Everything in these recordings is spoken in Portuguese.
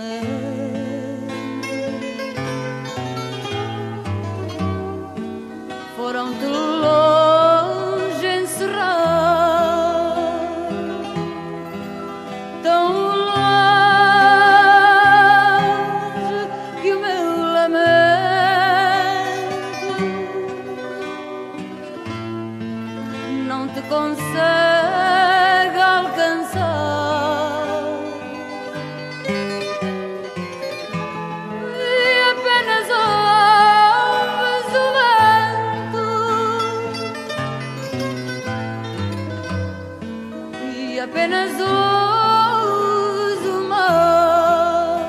Foram-te longe encerrar, tão longe que o meu lamento não te consegue alcançar. E apenas ouves o vento, e apenas ouves o mar.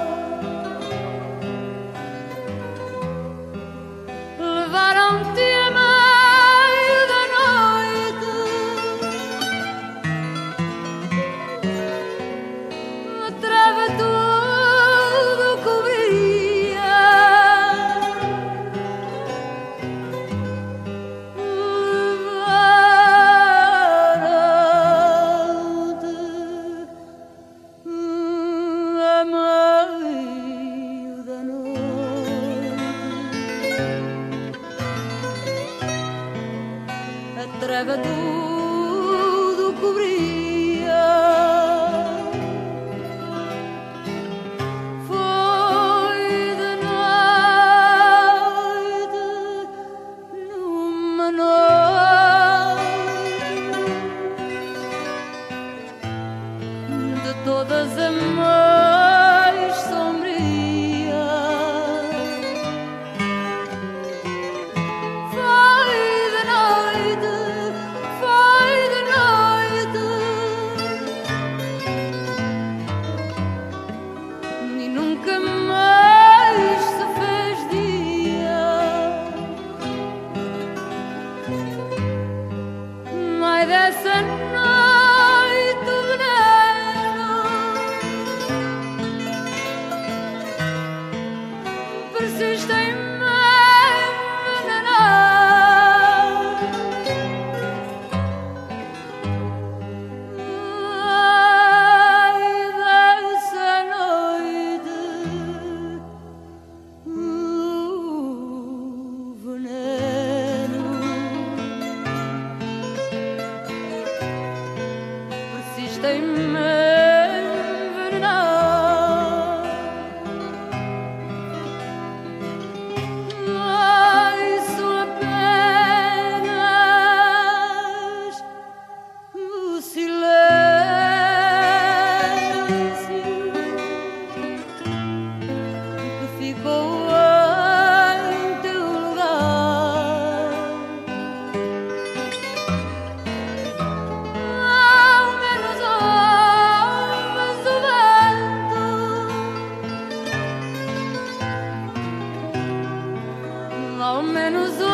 Levaram-te a meio da noite, a treva tudo cobria. Levaram-te a meio da noite, a treva tudo cobria. Foi de noite, numa noite de todas a mais sombria. Foi de noite, e nunca mais se fez dia. Ai, dessa noite o veneno persiste em me envenenar. Ai, dessa noite o veneno persiste em me envenenar. Ai, são apenas o silêncio que ficou em teu lugar. Ao menos ouves o vento, ao menos